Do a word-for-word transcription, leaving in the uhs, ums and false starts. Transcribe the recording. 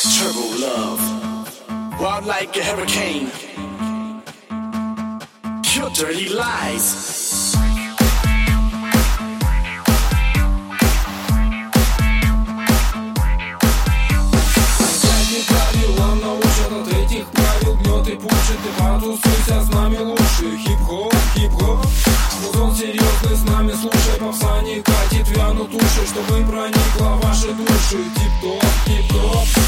Turbo love, wild like a hurricane. Your dirty lies. Опять не правилам научат, от этих правил гнет и пушит. Ты потусуйся с нами лучше. Хип-хоп, хип-хоп, музон серьезный с нами. Слушай, попса не катит, вянут уши, чтобы проникла в ваши души. Тип-топ, тип-топ.